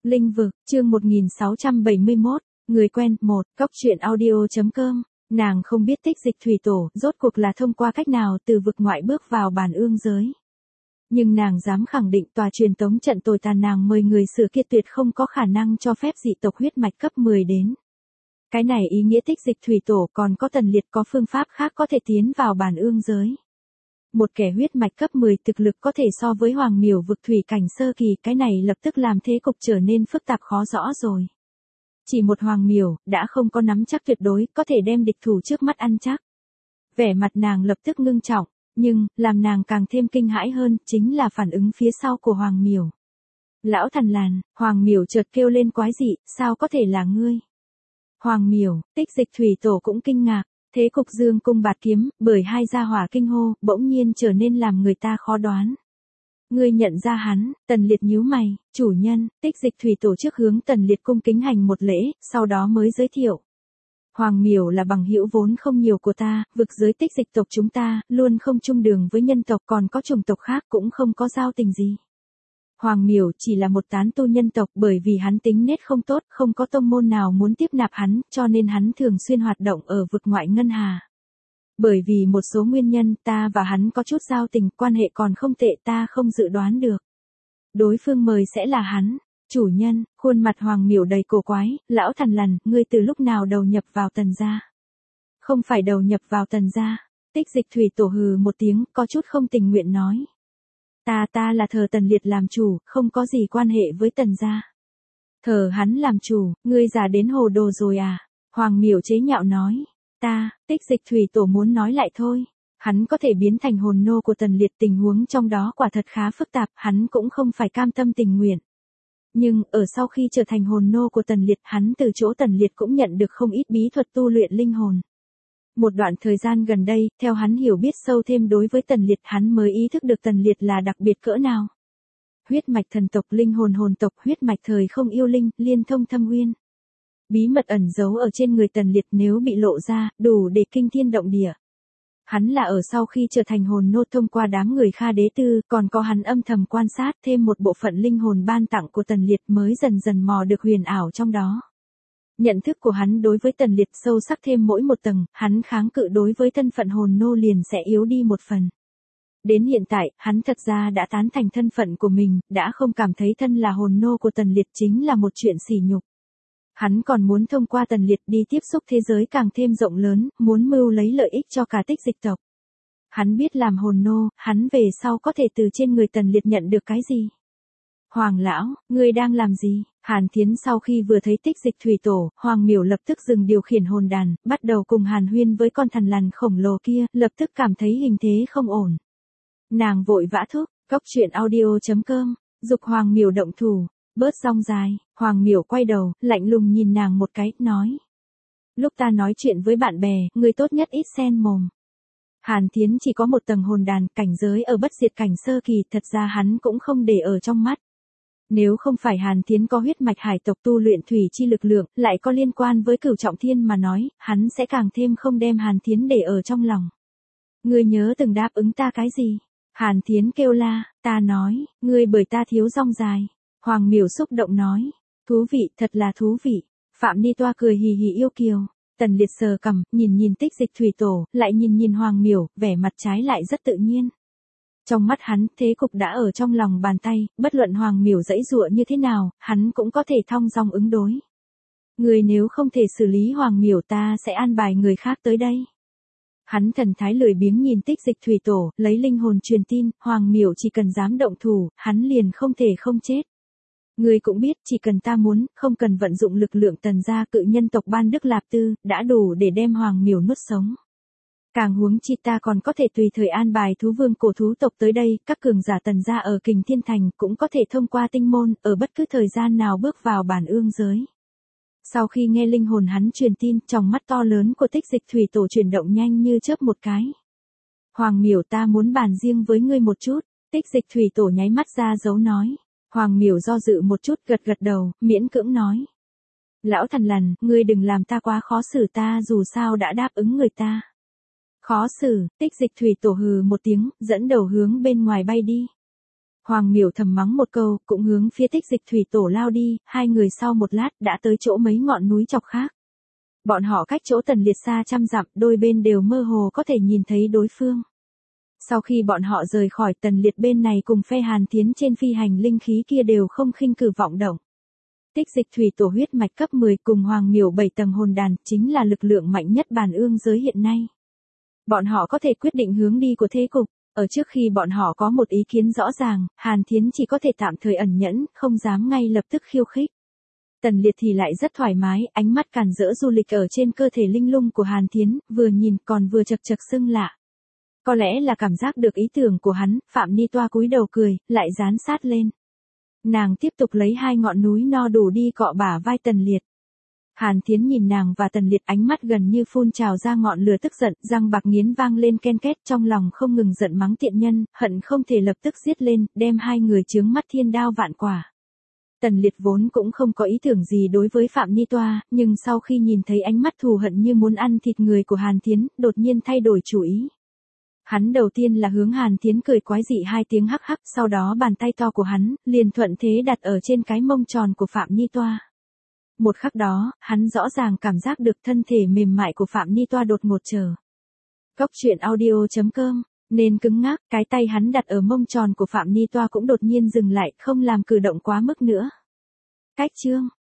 Linh vực, chương 1671, người quen, 1, Cóc truyện audio.com, nàng không biết Tích Dịch thủy tổ rốt cuộc là thông qua cách nào từ vực ngoại bước vào bản ương giới. Nhưng nàng dám khẳng định tòa truyền tống trận tồi tàn nàng mời người sửa kia tuyệt không có khả năng cho phép dị tộc huyết mạch cấp 10 đến. Cái này ý nghĩa Tích Dịch thủy tổ còn có Tần Liệt có phương pháp khác có thể tiến vào bản ương giới. Một kẻ huyết mạch cấp 10 thực lực có thể so với Hoàng Miểu vực thủy cảnh sơ kỳ, cái này lập tức làm thế cục trở nên phức tạp khó rõ rồi. Chỉ một Hoàng Miểu đã không có nắm chắc tuyệt đối có thể đem địch thủ trước mắt ăn chắc. Vẻ mặt nàng lập tức ngưng trọng, nhưng làm nàng càng thêm kinh hãi hơn chính là phản ứng phía sau của Hoàng Miểu. Lão Thần Làn, Hoàng Miểu chợt kêu lên quái dị, sao có thể là ngươi? Hoàng Miểu, Tích Dịch thủy tổ cũng kinh ngạc. Thế cục dương cung bạt kiếm, bởi hai gia hỏa kinh hô, bỗng nhiên trở nên làm người ta khó đoán. Ngươi nhận ra hắn, Tần Liệt nhíu mày, chủ nhân, Tích Dịch thủy tổ trước hướng Tần Liệt cung kính hành một lễ, sau đó mới giới thiệu. Hoàng Miểu là bằng hữu vốn không nhiều của ta, vực giới Tích Dịch tộc chúng ta, luôn không chung đường với nhân tộc, còn có chủng tộc khác cũng không có giao tình gì. Hoàng Miểu chỉ là một tán tu nhân tộc, bởi vì hắn tính nết không tốt, không có tông môn nào muốn tiếp nạp hắn, cho nên hắn thường xuyên hoạt động ở vực ngoại ngân hà. Bởi vì một số nguyên nhân, ta và hắn có chút giao tình, quan hệ còn không tệ, ta không dự đoán được. Đối phương mời sẽ là hắn. Chủ nhân, khuôn mặt Hoàng Miểu đầy cổ quái, Lão Thần Lằn, ngươi từ lúc nào đầu nhập vào Tần gia? Không phải đầu nhập vào Tần gia. Tích Dịch thủy tổ hừ một tiếng, có chút không tình nguyện nói. Ta là thờ Tần Liệt làm chủ, không có gì quan hệ với Tần gia. Thờ hắn làm chủ, ngươi già đến hồ đồ rồi à? Hoàng Miểu chế nhạo nói. Tích Dịch thủy tổ muốn nói lại thôi. Hắn có thể biến thành hồn nô của Tần Liệt, tình huống trong đó quả thật khá phức tạp, hắn cũng không phải cam tâm tình nguyện. Nhưng, ở sau khi trở thành hồn nô của Tần Liệt, hắn từ chỗ Tần Liệt cũng nhận được không ít bí thuật tu luyện linh hồn. Một đoạn thời gian gần đây, theo hắn hiểu biết sâu thêm đối với Tần Liệt, hắn mới ý thức được Tần Liệt là đặc biệt cỡ nào. Huyết mạch thần tộc, linh hồn hồn tộc, huyết mạch thời không yêu linh, liên thông thâm uyên. Bí mật ẩn giấu ở trên người Tần Liệt nếu bị lộ ra, đủ để kinh thiên động địa. Hắn là ở sau khi trở thành hồn nô thông qua đám người Kha Đế Tư, còn có hắn âm thầm quan sát thêm một bộ phận linh hồn ban tặng của Tần Liệt mới dần dần mò được huyền ảo trong đó. Nhận thức của hắn đối với Tần Liệt sâu sắc thêm mỗi một tầng, hắn kháng cự đối với thân phận hồn nô liền sẽ yếu đi một phần. Đến hiện tại, hắn thật ra đã tán thành thân phận của mình, đã không cảm thấy thân là hồn nô của Tần Liệt chính là một chuyện sỉ nhục. Hắn còn muốn thông qua Tần Liệt đi tiếp xúc thế giới càng thêm rộng lớn, muốn mưu lấy lợi ích cho cả Tích Dịch tộc. Hắn biết làm hồn nô, hắn về sau có thể từ trên người Tần Liệt nhận được cái gì. Hoàng lão, ngươi đang làm gì? Hàn Thiến sau khi vừa thấy Tích Dịch thủy tổ, Hoàng Miểu lập tức dừng điều khiển hồn đàn, bắt đầu cùng hàn huyên với con thần lằn khổng lồ kia, lập tức cảm thấy hình thế không ổn. Nàng vội vã thúc, Cóc truyện audio.com, giục Hoàng Miểu động thủ. Bớt rong dài, Hoàng Miểu quay đầu, lạnh lùng nhìn nàng một cái, nói. Lúc ta nói chuyện với bạn bè, người tốt nhất ít xen mồm. Hàn Thiến chỉ có một tầng hồn đàn, cảnh giới ở bất diệt cảnh sơ kỳ, thật ra hắn cũng không để ở trong mắt. Nếu không phải Hàn Thiến có huyết mạch hải tộc tu luyện thủy chi lực lượng, lại có liên quan với Cửu Trọng Thiên mà nói, hắn sẽ càng thêm không đem Hàn Thiến để ở trong lòng. Ngươi nhớ từng đáp ứng ta cái gì? Hàn Thiến kêu la, ta nói, ngươi bởi ta thiếu rong dài. Hoàng Miểu xúc động nói, thú vị, thật là thú vị. Phạm Ni Toa cười hì hì yêu kiều. Tần Liệt sờ cằm, nhìn Tích Dịch thủy tổ, lại nhìn Hoàng Miểu, vẻ mặt trái lại rất tự nhiên. Trong mắt hắn, thế cục đã ở trong lòng bàn tay, bất luận Hoàng Miểu giãy giụa như thế nào, hắn cũng có thể thong dong ứng đối. Người nếu không thể xử lý Hoàng Miểu, ta sẽ an bài người khác tới đây. Hắn thần thái lười biếng nhìn Tích Dịch thủy tổ, lấy linh hồn truyền tin, Hoàng Miểu chỉ cần dám động thủ, hắn liền không thể không chết. Ngươi cũng biết, chỉ cần ta muốn, không cần vận dụng lực lượng Tần gia cự nhân tộc Ban Đức Lạp Tư, đã đủ để đem Hoàng Miểu nuốt sống. Càng huống chi ta còn có thể tùy thời an bài thú vương cổ thú tộc tới đây, các cường giả Tần gia ở Kình Thiên Thành cũng có thể thông qua tinh môn, ở bất cứ thời gian nào bước vào bản ương giới. Sau khi nghe linh hồn hắn truyền tin, tròng mắt to lớn của Tích Dịch thủy tổ chuyển động nhanh như chớp một cái. Hoàng Miểu, ta muốn bàn riêng với ngươi một chút. Tích Dịch thủy tổ nháy mắt ra dấu nói. Hoàng Miểu do dự một chút, gật đầu, miễn cưỡng nói. Lão Thần Lằn, ngươi đừng làm ta quá khó xử, ta dù sao đã đáp ứng người ta. Khó xử, Tích Dịch thủy tổ hừ một tiếng, dẫn đầu hướng bên ngoài bay đi. Hoàng Miểu thầm mắng một câu, cũng hướng phía Tích Dịch thủy tổ lao đi, hai người sau một lát đã tới chỗ mấy ngọn núi chọc khác. Bọn họ cách chỗ Tần Liệt xa trăm dặm, đôi bên đều mơ hồ có thể nhìn thấy đối phương. Sau khi bọn họ rời khỏi Tần Liệt bên này cùng phe Hàn Thiến trên phi hành linh khí kia đều không khinh cử vọng động. Tích Dịch thủy tổ huyết mạch cấp 10 cùng Hoàng Miểu 7 tầng hồn đàn chính là lực lượng mạnh nhất bàn ương giới hiện nay. Bọn họ có thể quyết định hướng đi của thế cục. Ở trước khi bọn họ có một ý kiến rõ ràng, Hàn Thiến chỉ có thể tạm thời ẩn nhẫn, không dám ngay lập tức khiêu khích. Tần Liệt thì lại rất thoải mái, ánh mắt càn rỡ du lịch ở trên cơ thể linh lung của Hàn Thiến, vừa nhìn còn vừa chật chật sưng lạ. Có lẽ là cảm giác được ý tưởng của hắn, Phạm Ni Toa cúi đầu cười, lại dán sát lên. Nàng tiếp tục lấy hai ngọn núi no đủ đi cọ bả vai Tần Liệt. Hàn Thiến nhìn nàng và Tần Liệt, ánh mắt gần như phun trào ra ngọn lửa tức giận, răng bạc nghiến vang lên ken két, trong lòng không ngừng giận mắng tiện nhân, hận không thể lập tức giết lên, đem hai người chướng mắt thiên đao vạn quả. Tần Liệt vốn cũng không có ý tưởng gì đối với Phạm Ni Toa, nhưng sau khi nhìn thấy ánh mắt thù hận như muốn ăn thịt người của Hàn Thiến, đột nhiên thay đổi chủ ý. Hắn đầu tiên là hướng Hàn Thiến cười quái dị hai tiếng hắc hắc, sau đó bàn tay to của hắn liền thuận thế đặt ở trên cái mông tròn của Phạm Ni Toa. Một khắc đó, hắn rõ ràng cảm giác được thân thể mềm mại của Phạm Ni Toa đột ngột trở. Cốc truyện audio.com, nên cứng ngắc, cái tay hắn đặt ở mông tròn của Phạm Ni Toa cũng đột nhiên dừng lại, không làm cử động quá mức nữa. Cách chương